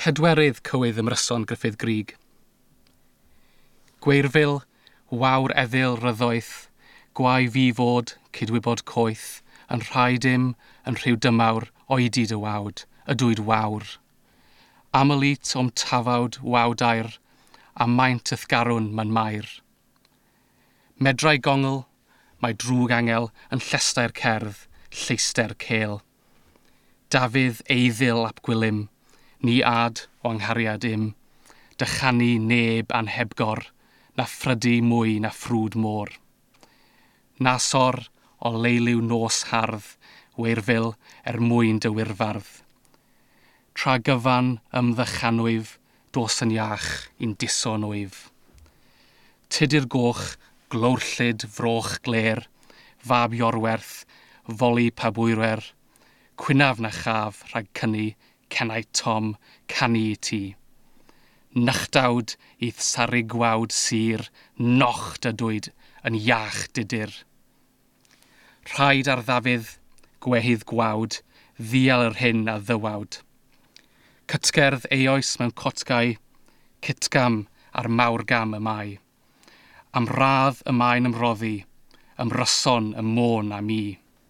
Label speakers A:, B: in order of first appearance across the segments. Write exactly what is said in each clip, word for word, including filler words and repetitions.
A: Pedwerydd cywydd ymryson Gruffydd Grig. Gweirfil, wawr eddyl ryddoeth, gwai fi fod, cydwybod coeth, yn rhai dim, yn rhyw dymawr, oedi dy wawd, y dwyd wawr. Amelit o'm tafawd wawdair, a maint ythgarwn man mair. Medrau gongl, mae drwg angel yn llestau'r cerdd, lleister cel. Dafydd eiddil ap gwilym, ni ad o anghariad im, dychanu neb anhebgor, na ffrydu mwy na ffrwd môr. Nasor o leiliw nos hardd, weirfil er mwyn dy wirfardd. Tra gyfan ymddychanwyf, dos yn iach i'n diso nwyf. Tudur goch, glowrllyd froch gler, fab iorwerth, foli pabwyrwer, cwynaf na chaf rhag cynnu, cennau Tom, canu i ti. Nychdawd i'th sarru gwawd sir, noch dy dwyd yn iach didir. Rhaid ar ddafydd, gwehydd gwawd, ddial yr hyn a ddywawd. Cytgerdd eoes mewn cotgau, cytgam ar mawrgam y mai. Am radd y mae'n ymroddi, ymryson y môn am i.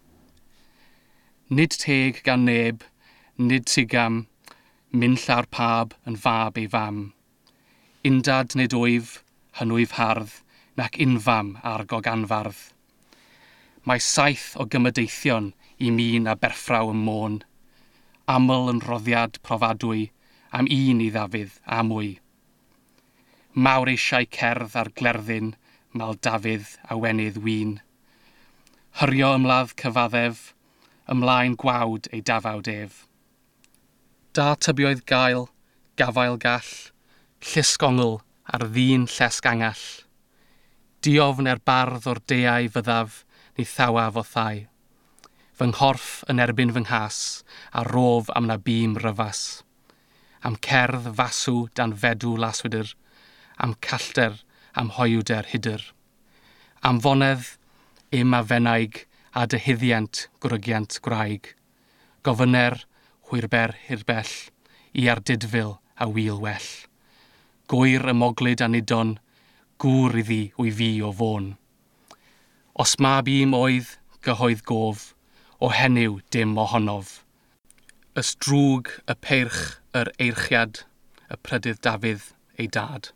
A: Nid teg gan neb, nid tigam, mynd llawr pab yn fab ei fam. Undad nid wyf, hynwyf hardd, nac unfam ar goganfardd. Mae saith o gymadeithion i min a berffraw ym môn. Aml yn roddiad profadwy, am un i ddafydd a mwy. Mawr eisiau cerdd ar glerddyn, mal Dafydd a wenydd wyn. Hyrio ymladd cyfaddef, ymlaen gwawd ei dafawd ef. Da tybioedd gael, gafael gall, llysgongl ar ddyn llesg angall. Diofn er bardd o'r deau fyddaf, ni thawaf o thai. Fy nghorff yn erbyn fy nghas, a rof am na bîm ryfas. Am cerdd fasw dan fedw laswydyr, am callter, am hoiwder hydyr. Am fonedd, im a fenaig, a dyhyddiant gwrygiant gwraig. Gofyner, hwyrber hirbell, i ar didfil a wyl well. Gwyr y moglyd a nidon, gŵr iddi wy fi o fôn. Os ma bîm oedd, gyhoedd gof, o henyw dim ohonof. Ys drwg y peirch yr eirchiad, y prydydd Dafydd ei dad.